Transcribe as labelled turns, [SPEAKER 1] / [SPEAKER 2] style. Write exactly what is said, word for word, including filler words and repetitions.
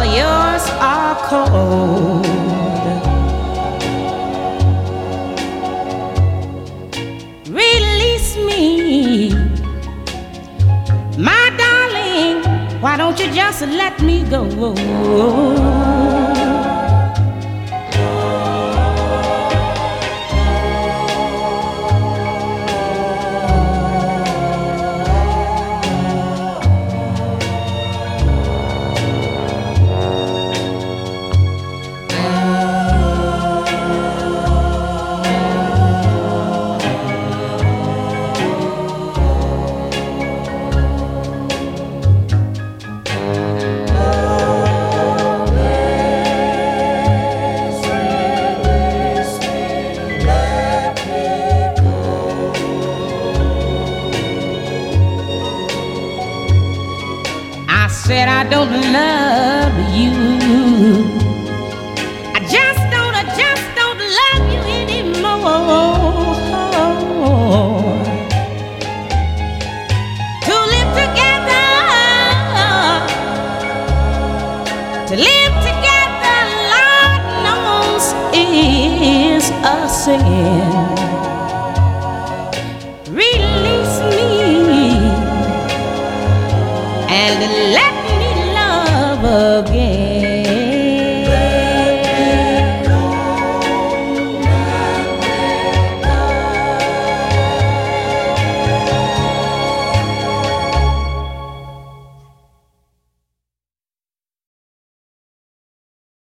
[SPEAKER 1] yours are cold. Release me, my darling. Why don't you just let me go? Said I don't love you. I just don't, I just don't love you anymore. To live together, to live together, Lord knows is a sin. Release me and let again.